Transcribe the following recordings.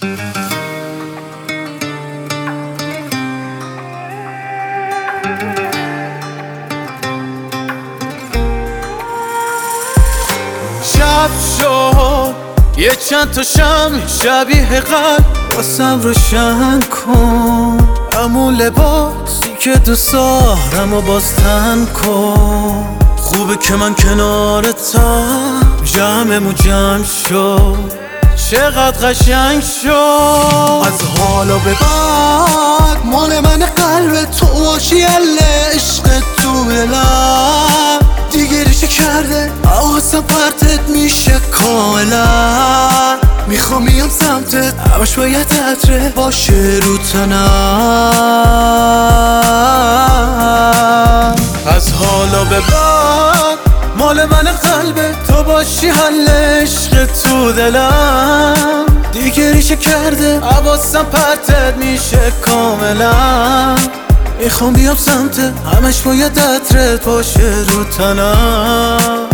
شب شد یه چند تا شمع شبیه قلب واسم روشن کن، همون لباسی که دوست دارم و باز تن کن. خوبه که من کنارتم، جمعمون جمع شد، چقدر قشنگ شد. از حالا به بعد مال من قلب تو باشی، عشق تو دلم دیگه ریشه کرده، حواسم پرتت میشه کاملا. میخوام بیام سمتت، همش باید عطرت باشه رو تنم. از حالا به بعد مال من قلب تو باشی، حل عشق تو دلم دیگه ریشه کرده، حواسم پرتت میشه کاملا. میخوام بیام سمتت، همش باید عطرت باشه رو تنم.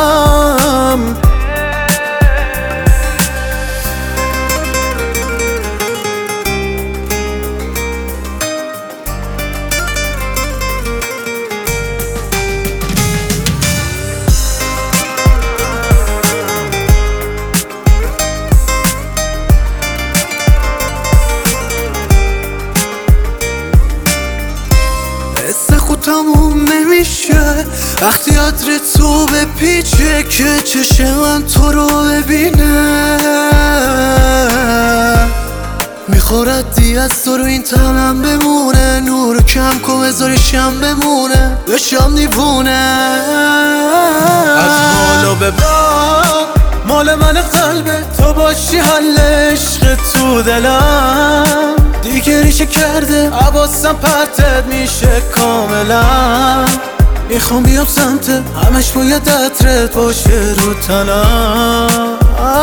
خود تموم نمیشه وقتی عطر تو بپیچه، که چشم من تو رو ببینه. میخورد دی از تو رو این تنم بمونه، نورو کم کن بذارشم بمونه، بشم دیوونه. از حالا به بعد مال من قلب تو باشی، حل عشق تو دلم دیگه ریشه کرده، حواسم پرتت میشه کاملا. میخوام بیام سمتت، همش باید عطرت باشه رو تنم.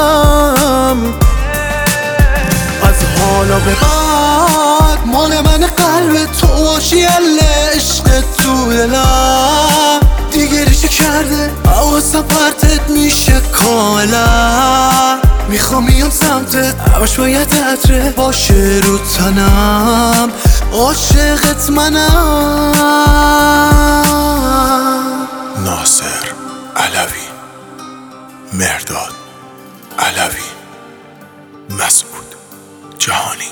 از حالا به بعد مال من قلب تو باشی، عشق تو دلم دیگه ریشه کرده، حواسم پرتت میشه کاملا. میخوام بیام سمتت، همش باید عطرت باشه رو تنم. عاشقت منم. ناصر علوی، مهرداد علوی، مسعود جهانی.